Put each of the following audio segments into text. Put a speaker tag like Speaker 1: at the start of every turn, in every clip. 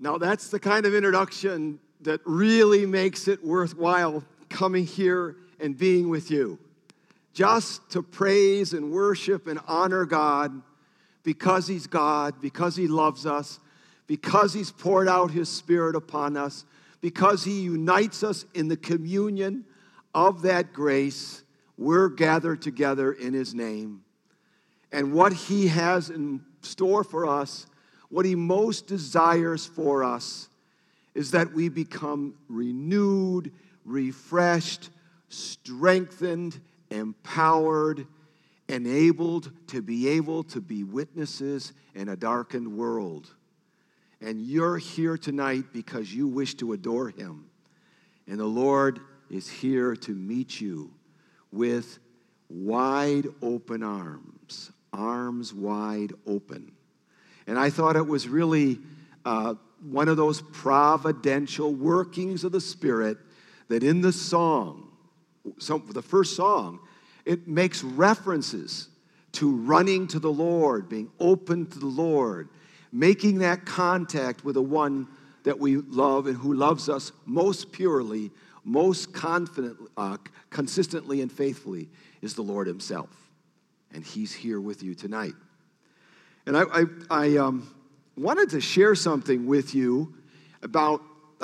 Speaker 1: Now that's the kind of introduction that really makes it worthwhile coming here and being with you. Just to praise and worship and honor God because He's God, because He loves us, because He's poured out His Spirit upon us, because He unites us in the communion of that grace. We're gathered together in His name. And what He has in store for us, what He most desires for us, is that we become renewed, refreshed, strengthened, empowered, enabled to be witnesses in a darkened world. And you're here tonight because you wish to adore Him. And the Lord is here to meet you with wide open arms, arms wide open. And I thought it was really one of those providential workings of the Spirit that in the song, the first song, it makes references to running to the Lord, being open to the Lord, making that contact with the one that we love and who loves us most purely, most consistently and faithfully is the Lord Himself. And He's here with you tonight. And I wanted to share something with you about,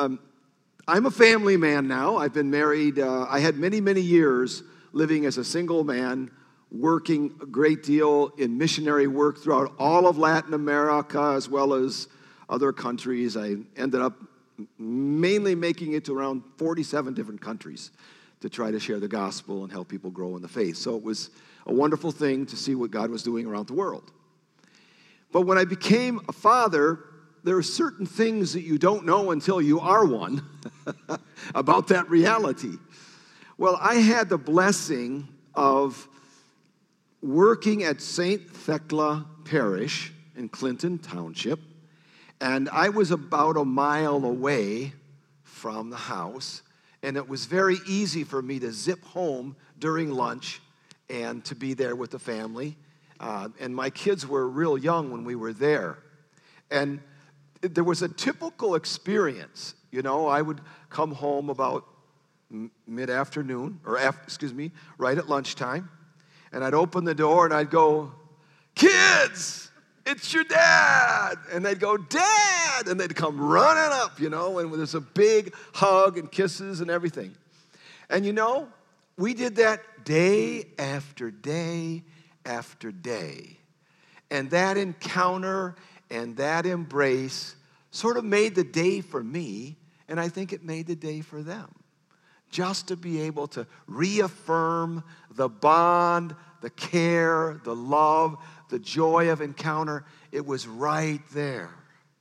Speaker 1: I'm a family man now. I've been married. I had many, many years living as a single man, working a great deal in missionary work throughout all of Latin America as well as other countries. I ended up mainly making it to around 47 different countries to try to share the gospel and help people grow in the faith. So it was a wonderful thing to see what God was doing around the world. But when I became a father, there are certain things that you don't know until you are one about that reality. Well, I had the blessing of working at St. Thecla Parish in Clinton Township, and I was about a mile away from the house, and it was very easy for me to zip home during lunch and to be there with the family. And my kids were real young when we were there. And there was a typical experience. You know, I would come home about mid-afternoon, right at lunchtime. And I'd open the door and I'd go, "Kids, it's your dad." And they'd go, "Dad." And they'd come running up, you know, and there's a big hug and kisses and everything. And you know, we did that day after day after day. And that encounter and that embrace sort of made the day for me, and I think it made the day for them. Just to be able to reaffirm the bond, the care, the love, the joy of encounter, it was right there.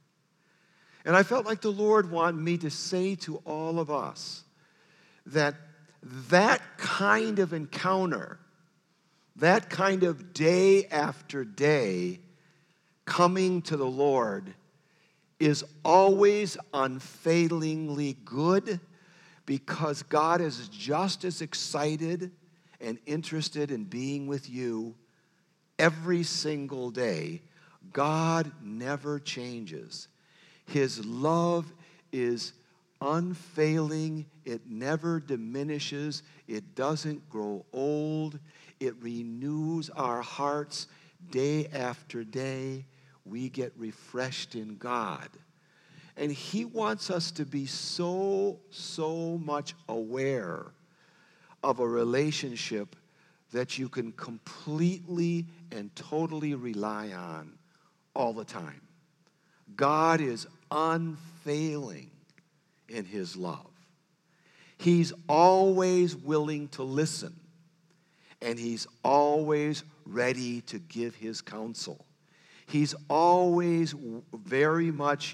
Speaker 1: And I felt like the Lord wanted me to say to all of us that that kind of encounter, that kind of day after day coming to the Lord is always unfailingly good, because God is just as excited and interested in being with you every single day. God never changes. His love is unfailing. It never diminishes. It doesn't grow old. It renews our hearts day after day. We get refreshed in God. And He wants us to be so much aware of a relationship that you can completely and totally rely on all the time. God is unfailing in His love. He's always willing to listen, and He's always ready to give His counsel. He's always very much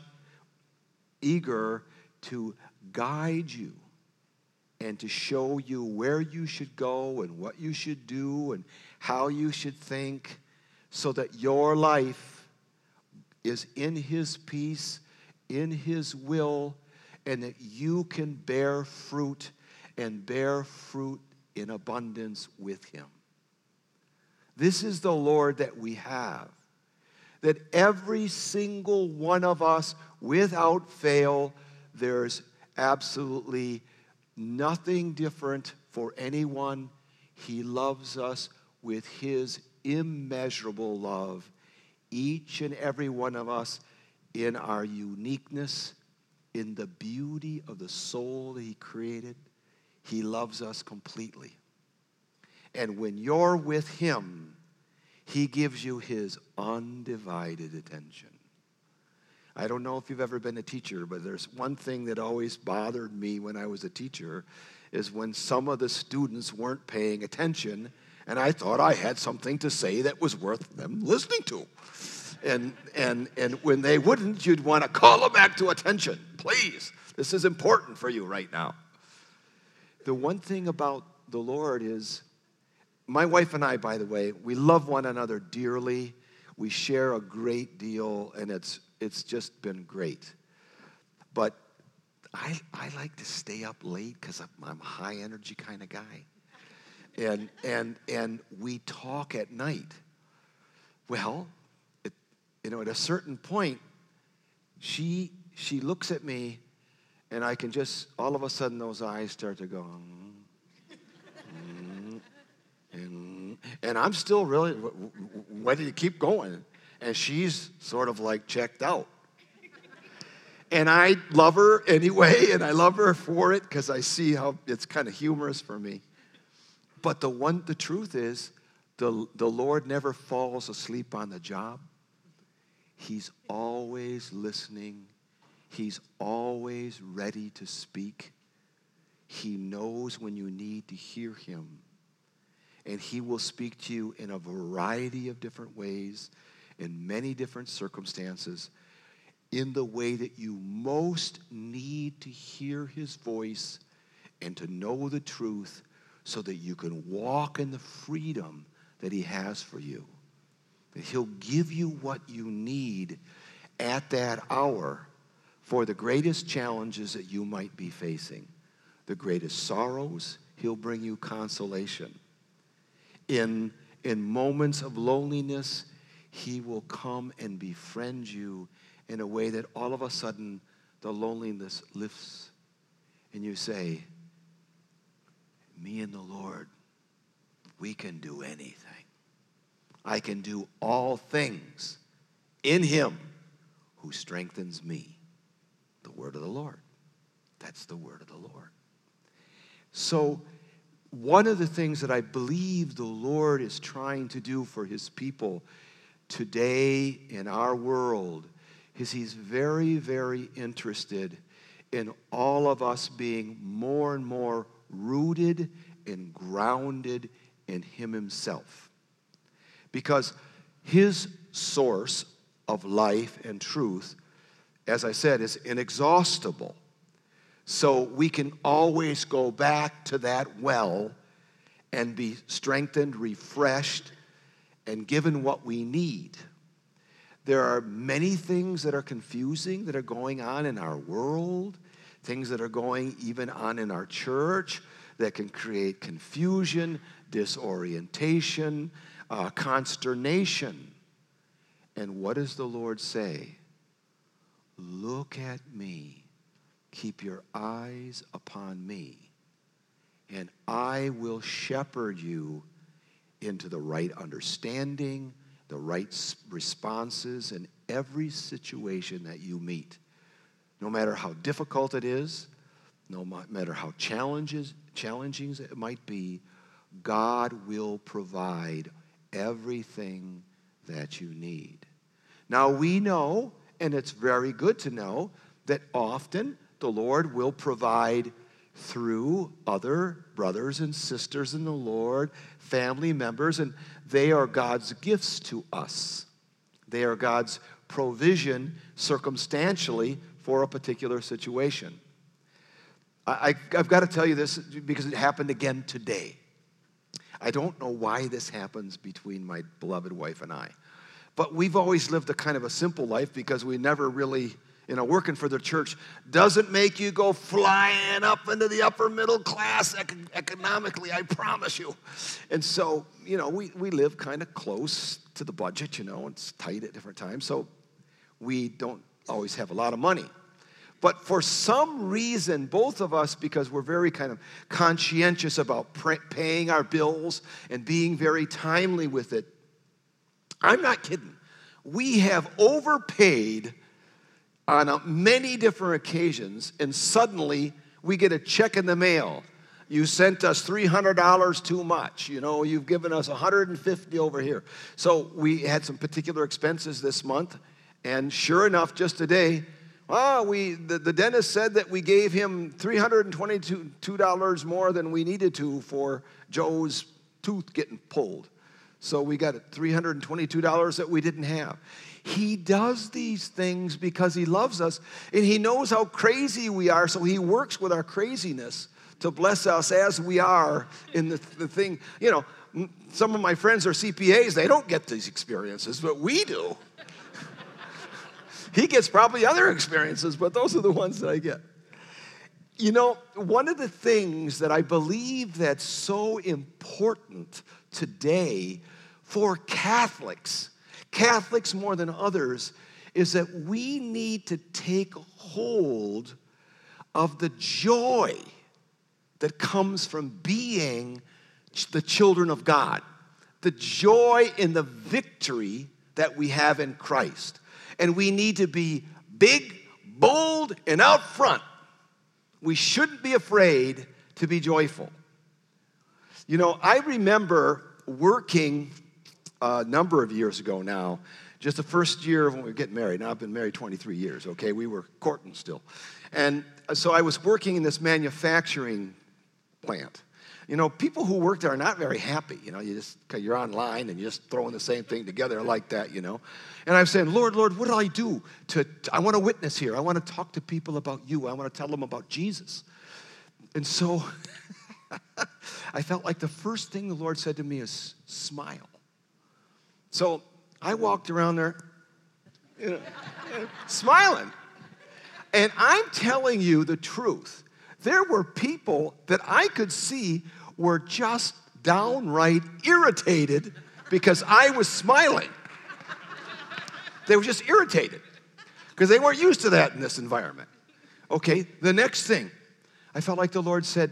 Speaker 1: eager to guide you and to show you where you should go and what you should do and how you should think, so that your life is in His peace, in His will, and that you can bear fruit and bear fruit in abundance with Him. This is the Lord that we have. that every single one of us, without fail, there's absolutely nothing different for anyone. He loves us with his immeasurable love, each and every one of us in our uniqueness, in the beauty of the soul that he created. He loves us completely. And when you're with him, he gives you his undivided attention. I don't know if you've ever been a teacher, but there's one thing that always bothered me when I was a teacher is when some of the students weren't paying attention, and I thought I had something to say that was worth them listening to. And when they wouldn't, you'd want to call them back to attention. Please, this is important for you right now. The one thing about the Lord is, my wife and I, by the way, we love one another dearly. We share a great deal, and it's just been great. But I like to stay up late because I'm a high energy kind of guy. And we talk at night. Well, at a certain point, she looks at me, and I can just, all of a sudden, those eyes start to go, and I'm still really, why do you keep going? And she's sort of like checked out. And I love her anyway, and I love her for it because I see how it's kind of humorous for me. But the truth is, the Lord never falls asleep on the job. He's always listening. He's always ready to speak. He knows when you need to hear him. And he will speak to you in a variety of different ways, in many different circumstances, in the way that you most need to hear his voice and to know the truth so that you can walk in the freedom that he has for you. That he'll give you what you need at that hour for the greatest challenges that you might be facing. The greatest sorrows, he'll bring you consolation. In moments of loneliness, he will come and befriend you in a way that all of a sudden the loneliness lifts. And you say, me and the Lord, we can do anything. I can do all things in him who strengthens me. The word of the Lord. That's the word of the Lord. So, one of the things that I believe the Lord is trying to do for his people today in our world is he's very, very interested in all of us being more and more rooted and grounded in him himself. Because his source of life and truth, as I said, is inexhaustible. So we can always go back to that well and be strengthened, refreshed, and given what we need. There are many things that are confusing that are going on in our world, things that are going even on in our church that can create confusion, disorientation, consternation. And what does the Lord say? Look at me. Keep your eyes upon me, and I will shepherd you into the right understanding, the right responses in every situation that you meet. No matter how difficult it is, no matter how challenging it might be, God will provide everything that you need. Now we know, and it's very good to know, that often the Lord will provide through other brothers and sisters in the Lord, family members, and they are God's gifts to us. They are God's provision circumstantially for a particular situation. I've got to tell you this because it happened again today. I don't know why this happens between my beloved wife and I, but we've always lived a kind of a simple life because we never really working for the church doesn't make you go flying up into the upper middle class economically, I promise you. And so, we live kind of close to the budget, it's tight at different times. So we don't always have a lot of money. But for some reason, both of us, because we're very kind of conscientious about paying our bills and being very timely with it, I'm not kidding. We have overpaid on many different occasions, and suddenly we get a check in the mail. You sent us $300 too much. You've given us $150 over here. So we had some particular expenses this month, and sure enough, just today, the dentist said that we gave him $322 more than we needed to for Joe's tooth getting pulled. So we got $322 that we didn't have. He does these things because he loves us, and he knows how crazy we are, so he works with our craziness to bless us as we are in the thing. Some of my friends are CPAs. They don't get these experiences, but we do. He gets probably other experiences, but those are the ones that I get. One of the things that I believe that's so important today for Catholics more than others, is that we need to take hold of the joy that comes from being the children of God, the joy in the victory that we have in Christ. And we need to be big, bold, and out front. We shouldn't be afraid to be joyful. I remember working a number of years ago now, just the first year when we were getting married. Now I've been married 23 years, okay? We were courting still. And so I was working in this manufacturing plant. People who work there are not very happy. You're online and you're just throwing the same thing together like that, And I'm saying, Lord, what do I do? I want to witness here. I want to talk to people about you. I want to tell them about Jesus. And so I felt like the first thing the Lord said to me is, smile. So I walked around there, smiling. And I'm telling you the truth. There were people that I could see were just downright irritated because I was smiling. They were just irritated because they weren't used to that in this environment. Okay, the next thing, I felt like the Lord said,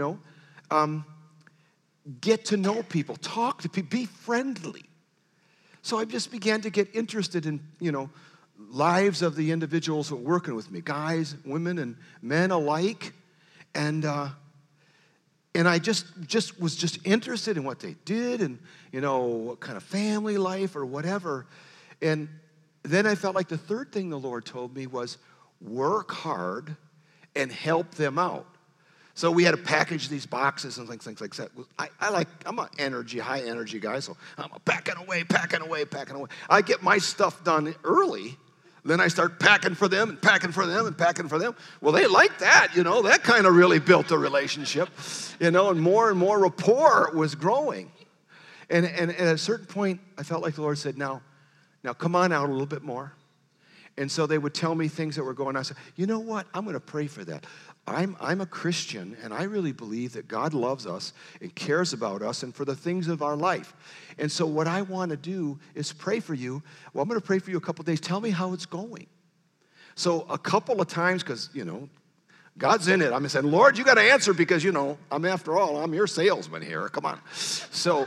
Speaker 1: get to know people, talk to people, be friendly. So I just began to get interested in, lives of the individuals who were working with me, guys, women, and men alike. And I just was interested in what they did and, what kind of family life or whatever. And then I felt like the third thing the Lord told me was work hard and help them out. So we had to package these boxes and things like that. I'm an high energy guy, so I'm packing away. I get my stuff done early. Then I start packing for them and packing for them and packing for them. Well, they like that, That kind of really built a relationship, and more rapport was growing. And at a certain point, I felt like the Lord said, now come on out a little bit more. And so they would tell me things that were going on. I said, you know what? I'm going to pray for that. I'm a Christian, and I really believe that God loves us and cares about us and for the things of our life. And so what I want to do is pray for you. Well, I'm going to pray for you a couple of days. Tell me how it's going. So a couple of times, because, God's in it. I'm saying, Lord, you got to answer because, I'm your salesman here. Come on. So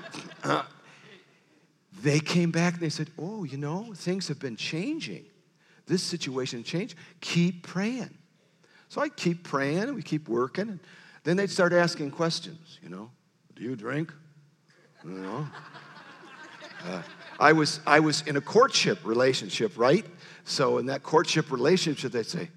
Speaker 1: they came back and they said, things have been changing. This situation changed. Keep praying. So I keep praying, and we keep working. And then they'd start asking questions, do you drink? I was in a courtship relationship, right? So in that courtship relationship, they'd say,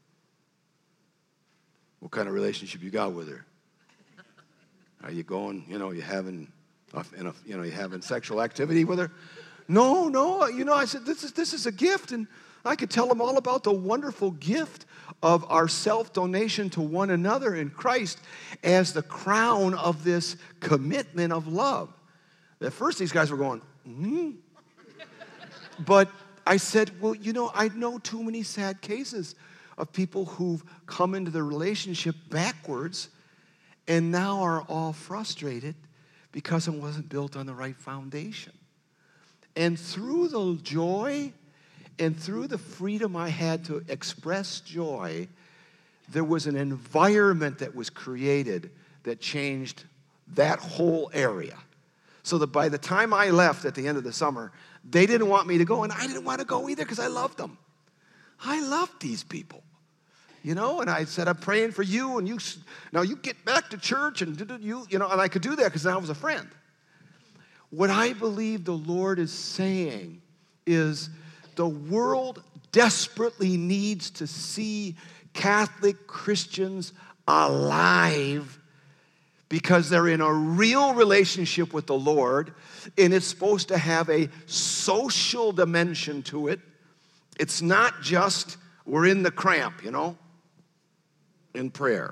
Speaker 1: what kind of relationship you got with her? Are you going, you having sexual activity with her? No, I said, this is a gift, and I could tell them all about the wonderful gift of our self-donation to one another in Christ as the crown of this commitment of love. At first, these guys were going, But I said, well, I know too many sad cases of people who've come into the relationship backwards and now are all frustrated because it wasn't built on the right foundation. And through the joy and through the freedom I had to express joy, there was an environment that was created that changed that whole area. So that by the time I left at the end of the summer, they didn't want me to go, and I didn't want to go either because I loved them. I loved these people. And I said, I'm praying for you, and now you get back to church, and and I could do that because I was a friend. What I believe the Lord is saying is the world desperately needs to see Catholic Christians alive because they're in a real relationship with the Lord, and it's supposed to have a social dimension to it. It's not just we're in the cramp, in prayer.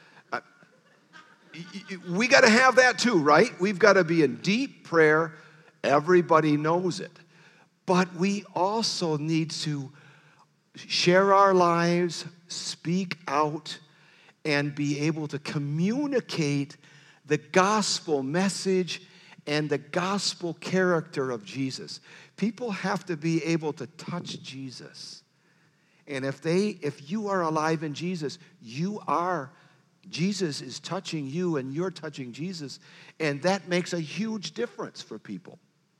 Speaker 1: We got to have that too, right? We've got to be in deep prayer. Everybody knows it. But we also need to share our lives, speak out, and be able to communicate the gospel message and the gospel character of Jesus. People have to be able to touch Jesus. And if you are alive in Jesus, Jesus is touching you and you're touching Jesus, and that makes a huge difference for people.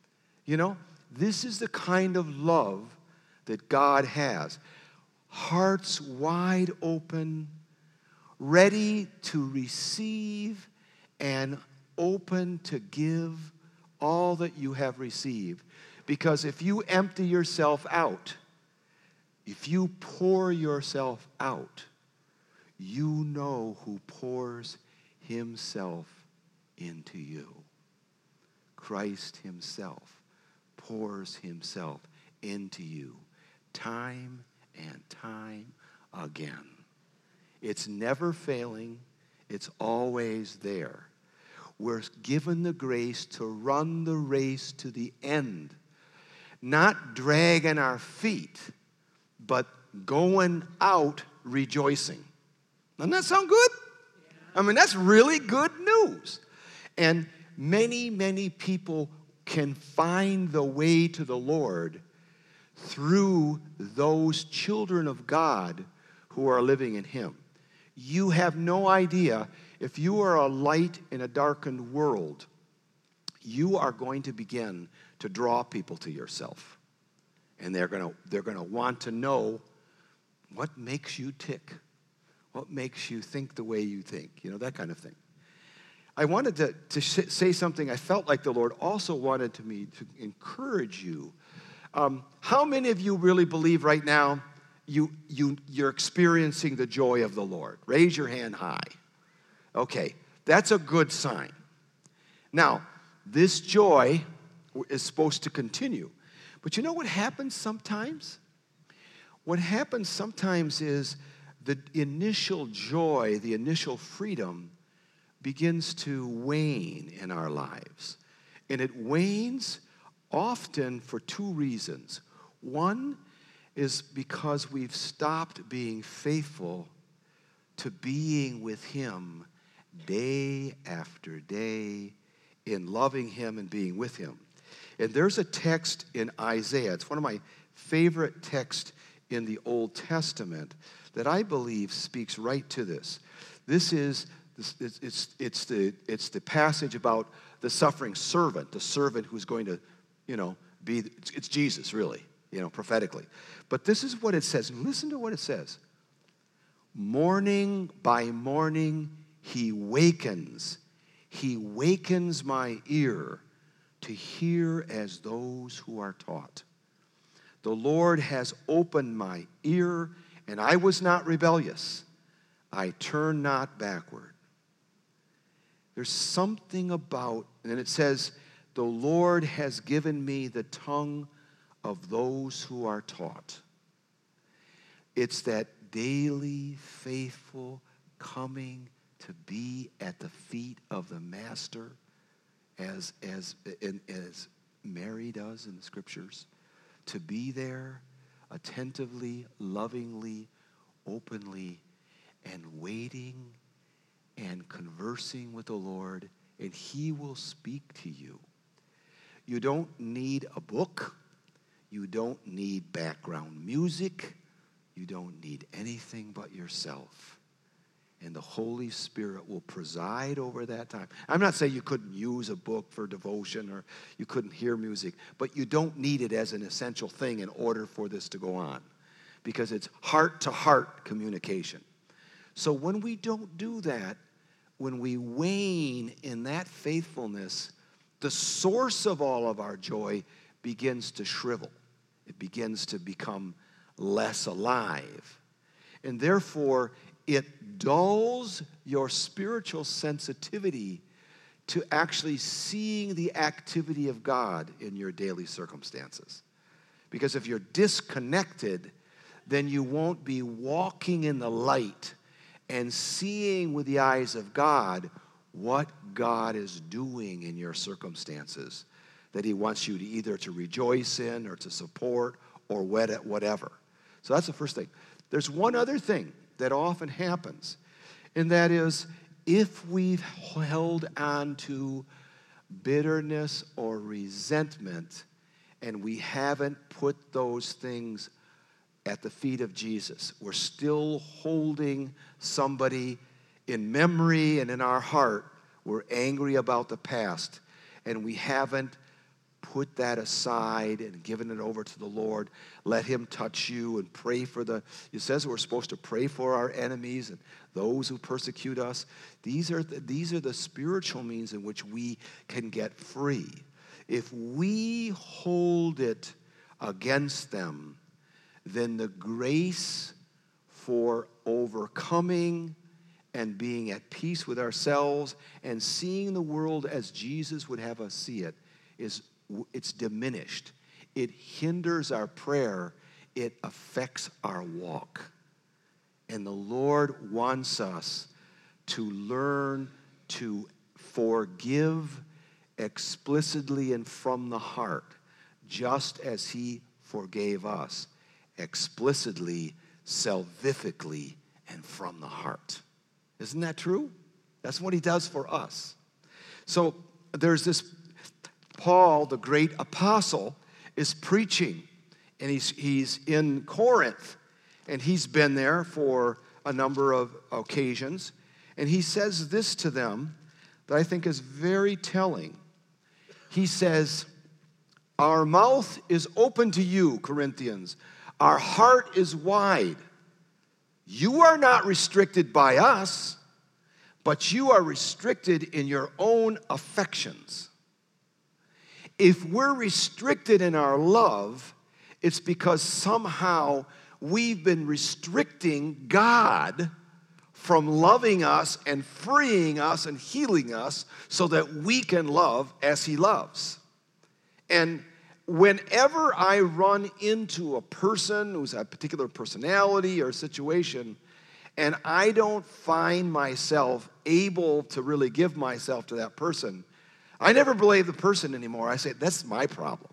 Speaker 1: This is the kind of love that God has. Hearts wide open, ready to receive and open to give all that you have received. Because if you empty yourself out, if you pour yourself out, you know who pours himself into you. Christ himself pours himself into you time and time again. It's never failing. It's always there. We're given the grace to run the race to the end, not dragging our feet, but going out rejoicing. Doesn't that sound good? I mean, that's really good news. And many, many people can find the way to the Lord through those children of God who are living in him. You have no idea, if you are a light in a darkened world, you are going to begin to draw people to yourself. And they're going to want to know what makes you tick, what makes you think the way you think, that kind of thing. I wanted to say something I felt like the Lord also wanted me to encourage you. How many of you really believe right now you're experiencing the joy of the Lord? Raise your hand high. Okay, that's a good sign. Now, this joy is supposed to continue. But you know what happens sometimes? What happens sometimes is the initial joy, the initial freedom begins to wane in our lives. And it wanes often for two reasons. One is because we've stopped being faithful to being with him day after day, in loving him and being with him. And there's a text in Isaiah. It's one of my favorite texts in the Old Testament that I believe speaks right to this. It's the passage about the suffering servant, the servant who's going to, it's Jesus really, prophetically. But this is what it says. Listen to what it says. Morning by morning he wakens my ear to hear as those who are taught. The Lord has opened my ear, and I was not rebellious. I turned not backward. There's something about, and then it says, the Lord has given me the tongue of those who are taught. It's that daily, faithful coming to be at the feet of the Master, as Mary does in the Scriptures, to be there attentively, lovingly, openly, and waiting and conversing with the Lord, and he will speak to you. You don't need a book. You don't need background music. You don't need anything but yourself. And the Holy Spirit will preside over that time. I'm not saying you couldn't use a book for devotion or you couldn't hear music, but you don't need it as an essential thing in order for this to go on, because it's heart-to-heart communication. So when we don't do that, when we wane in that faithfulness, the source of all of our joy begins to shrivel. It begins to become less alive. And therefore, it dulls your spiritual sensitivity to actually seeing the activity of God in your daily circumstances. Because if you're disconnected, then you won't be walking in the light and seeing with the eyes of God what God is doing in your circumstances that he wants you to either to rejoice in or to support or whatever. So that's the first thing. There's one other thing that often happens, and that is if we've held on to bitterness or resentment and we haven't put those things at the feet of Jesus. We're still holding somebody in memory and in our heart. We're angry about the past, and we haven't put that aside and given it over to the Lord. Let him touch you and pray for it says we're supposed to pray for our enemies and those who persecute us. These are the spiritual means in which we can get free. If we hold it against them, then the grace for overcoming and being at peace with ourselves and seeing the world as Jesus would have us see it it's diminished. It hinders our prayer. It affects our walk. And the Lord wants us to learn to forgive explicitly and from the heart, just as he forgave us explicitly, salvifically, and from the heart. Isn't that true? That's what he does for us. So there's this Paul, the great apostle, is preaching, and he's in Corinth, and he's been there for a number of occasions, and he says this to them that I think is very telling. He says, "Our mouth is open to you, Corinthians. Our heart is wide. You are not restricted by us, but you are restricted in your own affections." If we're restricted in our love, it's because somehow we've been restricting God from loving us and freeing us and healing us so that we can love as he loves. And whenever I run into a person who's a particular personality or situation, and I don't find myself able to really give myself to that person, I never blame the person anymore. I say, that's my problem.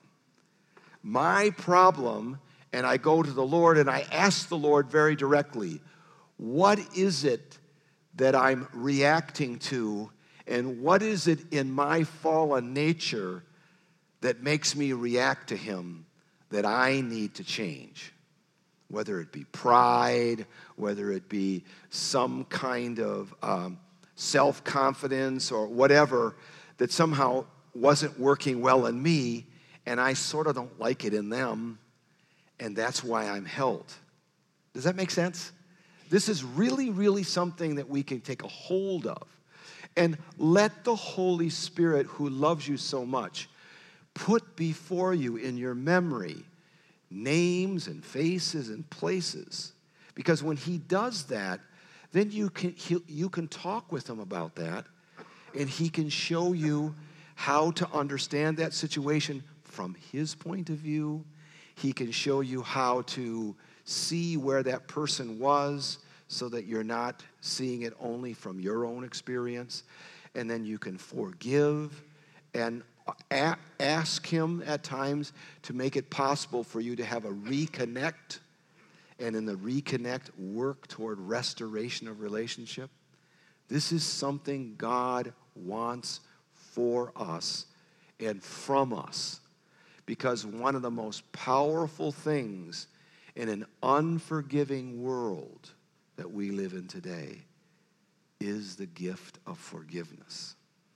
Speaker 1: My problem, and I go to the Lord and I ask the Lord very directly, what is it that I'm reacting to, and what is it in my fallen nature that makes me react to him that I need to change? Whether it be pride, whether it be some kind of self-confidence or whatever that somehow wasn't working well in me, and I sort of don't like it in them, and that's why I'm held. Does that make sense? This is really, really something that we can take a hold of. And let the Holy Spirit, who loves you so much, put before you in your memory names and faces and places. Because when he does that, then you can talk with him about that, and he can show you how to understand that situation from his point of view. He can show you how to see where that person was so that you're not seeing it only from your own experience. And then you can forgive. And Ask him at times to make it possible for you to have a reconnect, and in the reconnect, work toward restoration of relationship. This is something God wants for us and from us, because one of the most powerful things in an unforgiving world that we live in today is the gift of forgiveness.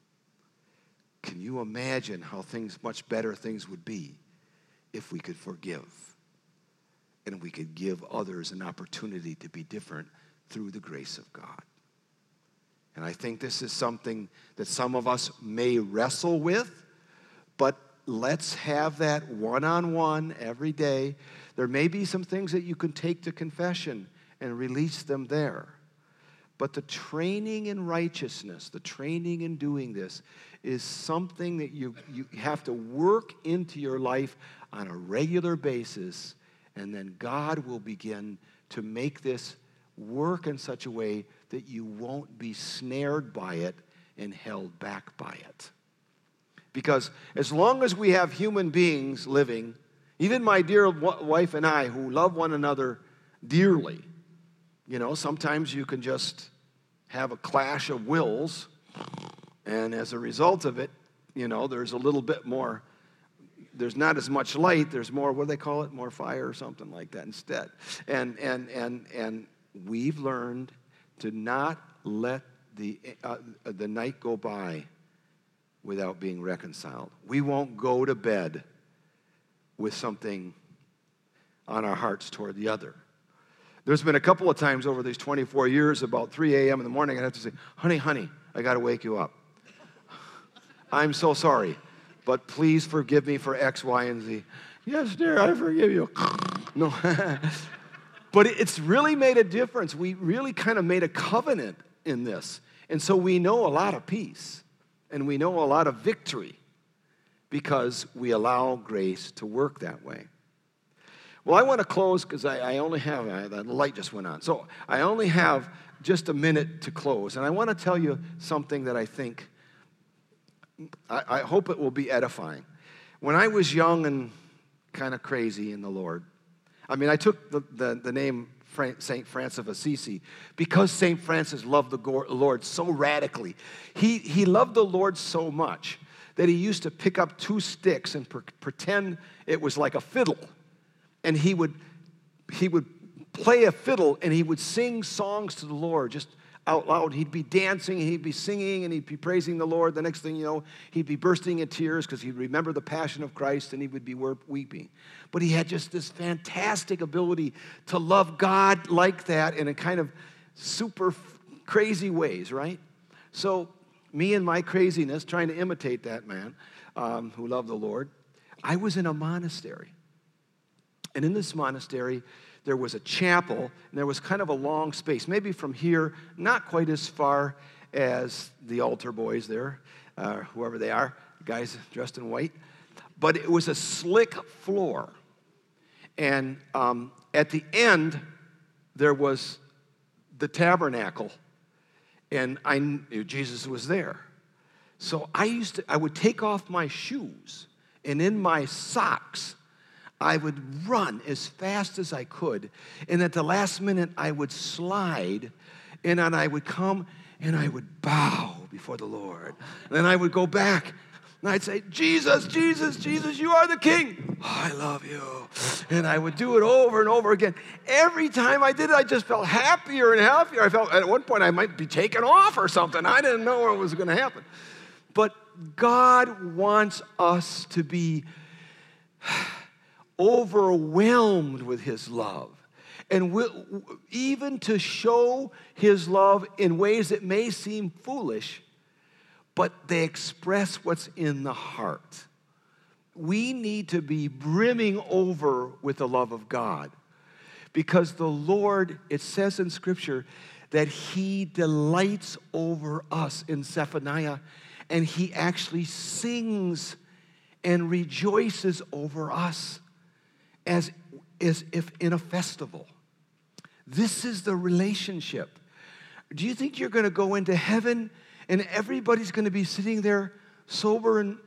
Speaker 1: Can you imagine how much better things would be if we could forgive and we could give others an opportunity to be different through the grace of God? And I think this is something that some of us may wrestle with, but let's have that one-on-one every day. There may be some things that you can take to confession and release them there. But the training in righteousness, the training in doing this, is something that you have to work into your life on a regular basis, and then God will begin to make this work in such a way that you won't be snared by it and held back by it. Because as long as we have human beings living, even my dear wife and I, who love one another dearly, sometimes you can just have a clash of wills, and as a result of it, there's a little bit more, there's not as much light, there's more, what do they call it, more fire or something like that instead. And we've learned to not let the night go by without being reconciled. We won't go to bed with something on our hearts toward the other. There's been a couple of times over these 24 years, about 3 a.m. in the morning, I have to say, honey, I got to wake you up. I'm so sorry, but please forgive me for X, Y, and Z. Yes, dear, I forgive you. No. But it's really made a difference. We really kind of made a covenant in this. And so we know a lot of peace, and we know a lot of victory because we allow grace to work that way. Well, I want to close because I only have, the light just went on. So I only have just a minute to close. And I want to tell you something that I think, I hope it will be edifying. When I was young and kind of crazy in the Lord, I took the name St. Francis of Assisi because St. Francis loved the Lord so radically. He loved the Lord so much that he used to pick up 2 sticks and pretend it was like a fiddle. And he would play a fiddle, and he would sing songs to the Lord just out loud. He'd be dancing, and he'd be singing, and he'd be praising the Lord. The next thing you know, he'd be bursting in tears because he'd remember the passion of Christ, and he would be weeping. But he had just this fantastic ability to love God like that in a kind of super crazy ways, right? So me and my craziness, trying to imitate that man who loved the Lord, I was in a monastery. And in this monastery, there was a chapel, and there was kind of a long space, maybe from here, not quite as far as the altar boys there, whoever they are, guys dressed in white. But it was a slick floor. And at the end, there was the tabernacle, and I knew Jesus was there. So I would take off my shoes, and in my socks, I would run as fast as I could, and at the last minute, I would slide, and then I would come, and I would bow before the Lord. And then I would go back, and I'd say, Jesus, Jesus, Jesus, you are the King. Oh, I love you. And I would do it over and over again. Every time I did it, I just felt happier and happier. I felt at one point I might be taken off or something. I didn't know what was going to happen. But God wants us to be overwhelmed with his love, and even to show his love in ways that may seem foolish, but they express what's in the heart. We need to be brimming over with the love of God, because the Lord, it says in Scripture, that he delights over us in Zephaniah, and he actually sings and rejoices over us as if in a festival. This is the relationship. Do you think you're going to go into heaven and everybody's going to be sitting there sober and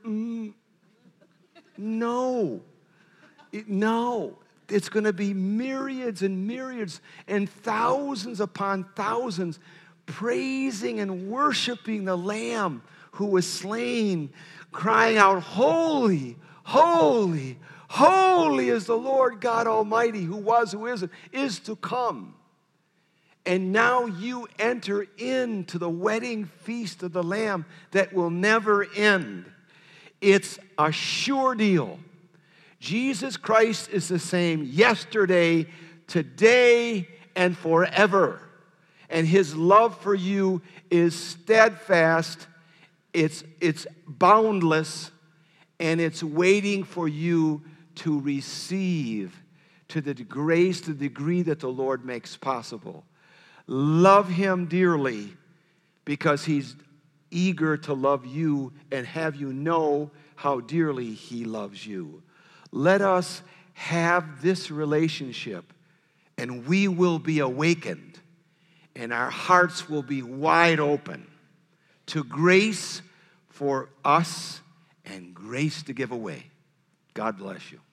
Speaker 1: no. No. It's going to be myriads and myriads and thousands upon thousands praising and worshiping the Lamb who was slain, crying out, holy, holy, holy is the Lord God Almighty, who was, who is to come. And now you enter into the wedding feast of the Lamb that will never end. It's a sure deal. Jesus Christ is the same yesterday, today, and forever. And his love for you is steadfast, it's boundless, and it's waiting for you to receive to the grace, to the degree that the Lord makes possible. Love him dearly because he's eager to love you and have you know how dearly he loves you. Let us have this relationship, and we will be awakened, and our hearts will be wide open to grace for us and grace to give away. God bless you.